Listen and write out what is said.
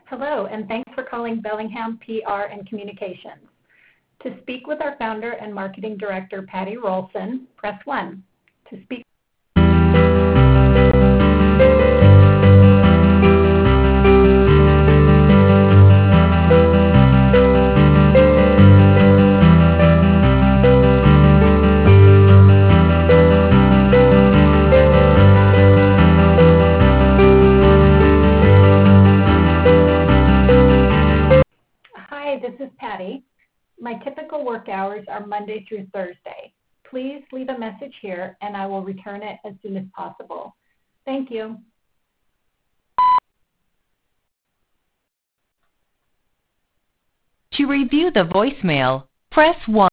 Hello, and thanks for calling Bellingham PR and Communications. To speak with our founder and marketing director, Patty Rolson, press 1. To speak Hi, this is Patty. My typical work hours are Monday through Thursday. Please leave a message here and I will return it as soon as possible. Thank you. To review the voicemail, press 1.